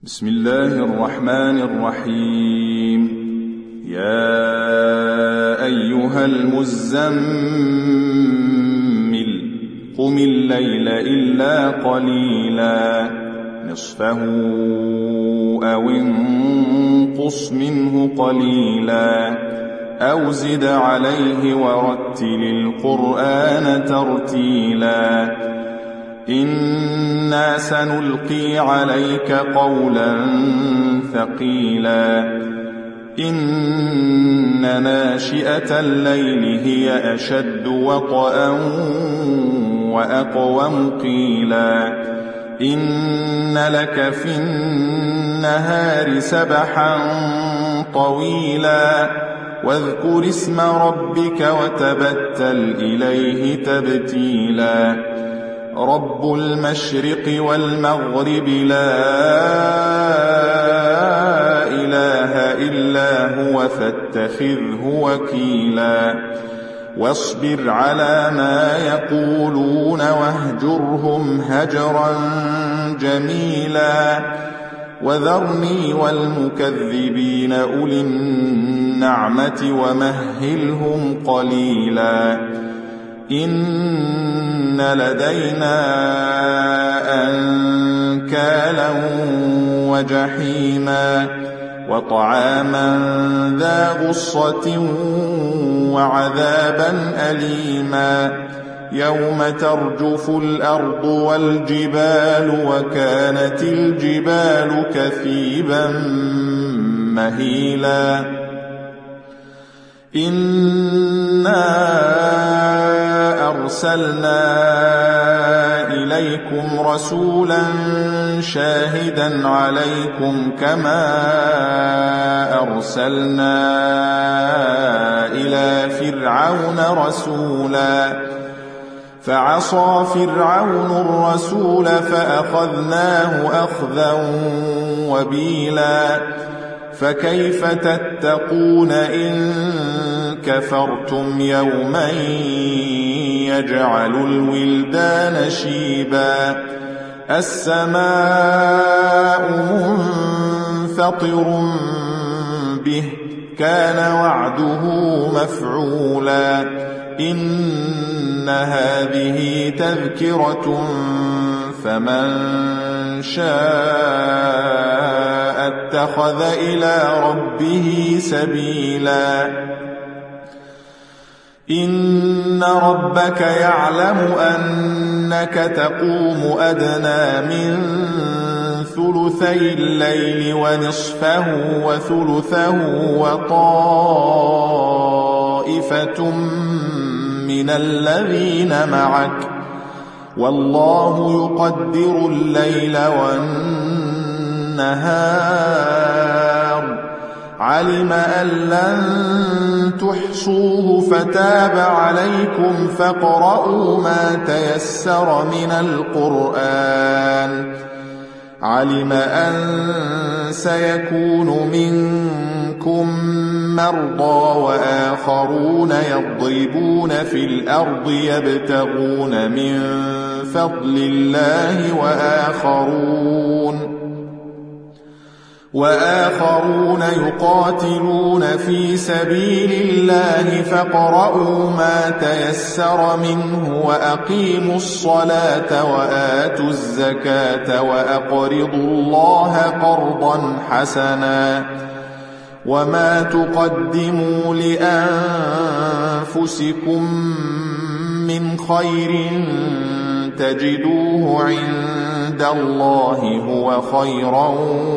بسم الله الرحمن الرحيم. يا أيها المزمل قم الليل إلا قليلا نصفه أو انقص منه قليلا أو زد عليه ورتل القرآن ترتيلا إنا سنلقي عليك قولا ثقيلا إن ناشئة الليل هي أشد وطئا وأقوم قيلا إن لك في النهار سبحا طويلا واذكر اسم ربك وتبتل إليه تبتيلا رب المشرق والمغرب لا إله إلا هو فاتخذه وكيلا واصبر على ما يقولون واهجرهم هجرا جميلا وذرني والمكذبين أولي النعمة ومهلهم قليلا إن لدينا أنكالا وجحيما وطعاما ذا غصة وعذابا أليما يوم ترجف الأرض والجبال وكانت الجبال كثيبا مهيلا إنا أرسلنا إليكم رسولا شاهدا عليكم كما أرسلنا إلى فرعون رسولا فعصى فرعون الرسول فأخذناه أخذا وبيلا فكيف تتقون إن كفرتم يوما يجعل الولدان شيبا السماء منفطر به كان وعده مفعولا إن هذه تذكرة فمن شاء اتخذ إلى ربه سبيلا إن ربك يعلم أنك تقوم أدنى من ثلثي الليل ونصفه وثلثه وطائفة من الذين معك والله يقدر الليل والنهار علم أن لن تحصوه فتاب عليكم فاقرؤوا ما تيسر من القرآن علم أن سيكون منكم مرضى وآخرون يضربون في الأرض يبتغون من فضل الله وآخرون يقاتلون في سبيل الله فاقرؤوا ما تيسر منه وأقيموا الصلاة وآتوا الزكاة وأقرضوا الله قرضا حسنا وما تقدموا لأنفسكم من خير تجدوه عند الله هو خيرا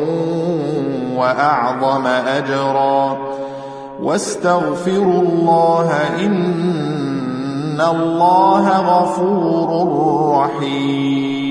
وأعظم أجرا واستغفروا الله إن الله غفور رحيم.